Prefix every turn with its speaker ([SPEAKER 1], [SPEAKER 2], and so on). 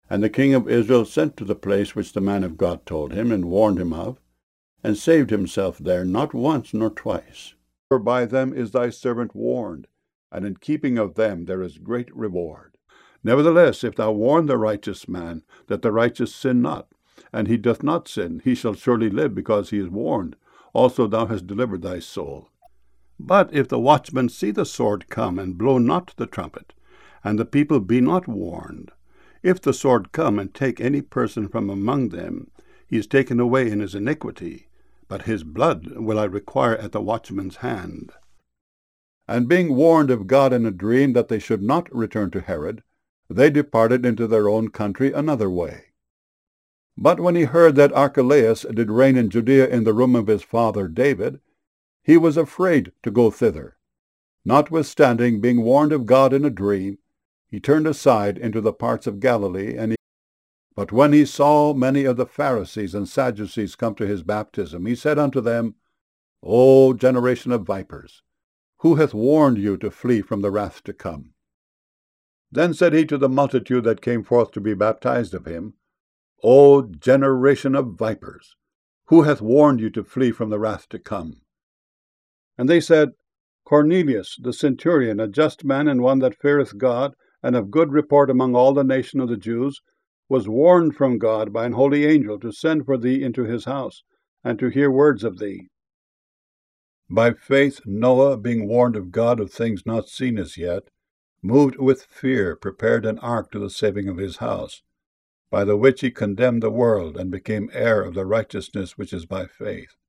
[SPEAKER 1] And the king of Israel sent to the place which the man of God told him, and warned him of, and saved himself there not once nor twice. For by them is thy servant warned, and in keeping of them there is great reward. Nevertheless, if thou warn the righteous man, that the righteous sin not, and he doth not sin, he shall surely live, because he is warned. Also thou hast delivered thy soul. But if the watchman see the sword come, and blow not the trumpet, and the people be not warned, if the sword come and take any person from among them, he is taken away in his iniquity, but his blood will I require at the watchman's hand. And being warned of God in a dream that they should not return to Herod, they departed into their own country another way. But when he heard that Archelaus did reign in Judea in the room of his father David, he was afraid to go thither. Notwithstanding, being warned of God in a dream, he turned aside into the parts of Galilee. But when he saw many of the Pharisees and Sadducees come to his baptism, he said unto them, O generation of vipers, who hath warned you to flee from the wrath to come? Then said he to the multitude that came forth to be baptized of him, O generation of vipers, who hath warned you to flee from the wrath to come? And they said, Cornelius the centurion, a just man, and one that feareth God, and of good report among all the nation of the Jews, was warned from God by an holy angel to send for thee into his house, and to hear words of thee. By faith Noah, being warned of God of things not seen as yet, moved with fear, prepared an ark to the saving of his house, by the which he condemned the world, and became heir of the righteousness which is by faith.